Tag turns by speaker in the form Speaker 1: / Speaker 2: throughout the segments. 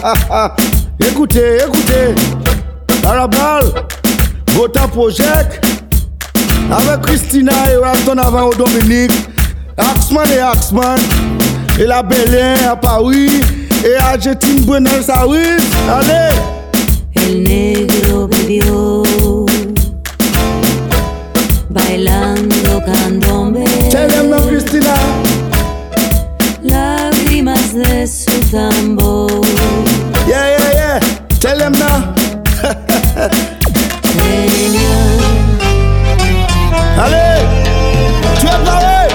Speaker 1: Écoutez, Arabal, Vota Project, avec Christina et Raston avant au Dominique, Axman et Axman, et la Belén à Paris, et Argentine Buenos Aires, allez!
Speaker 2: El negro bebió, bailando candombe.
Speaker 1: Tell them now, Christina.
Speaker 2: Lágrimas de su tambor.
Speaker 1: Yeah. Tell them now. Allez, tu es paré.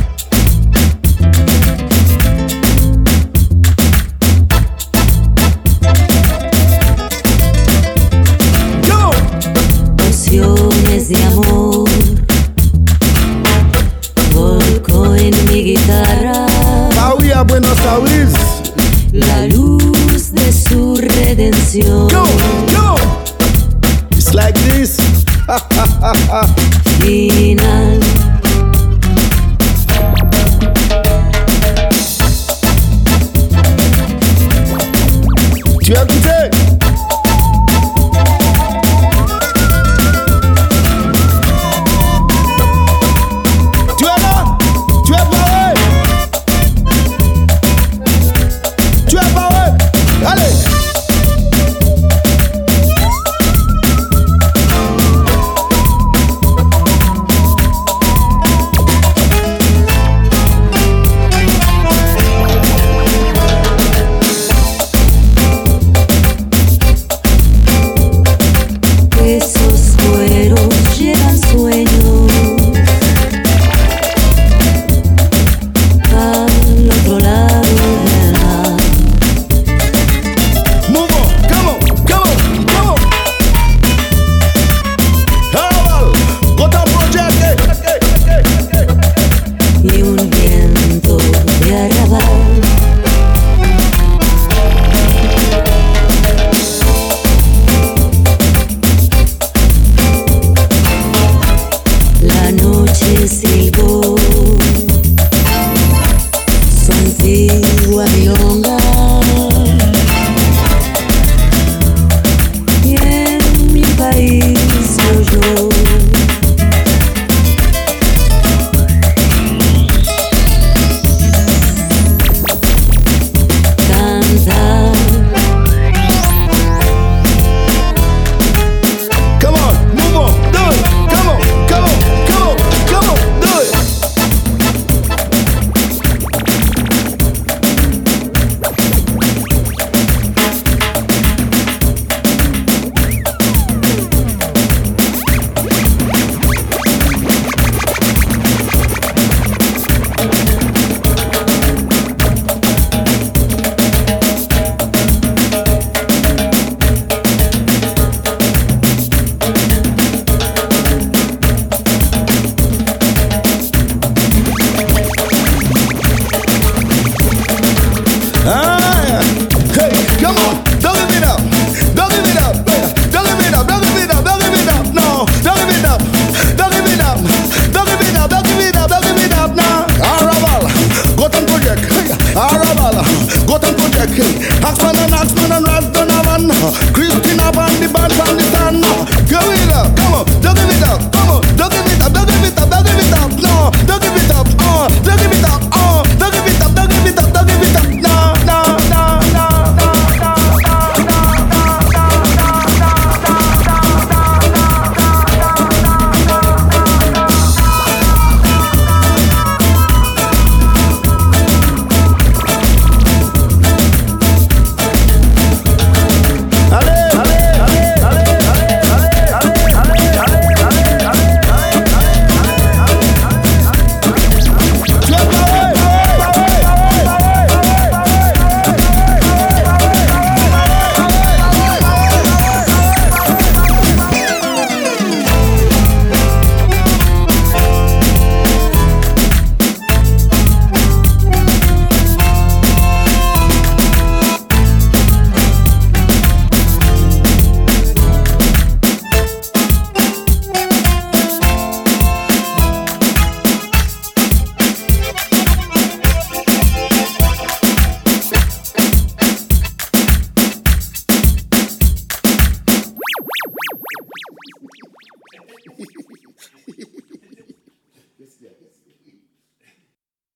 Speaker 1: Yo.
Speaker 2: Pociones de amor volcó en mi guitarra.
Speaker 1: Paris a Buenos Aires.
Speaker 2: La luz de su redención.
Speaker 1: Yo. It's like this.
Speaker 2: Final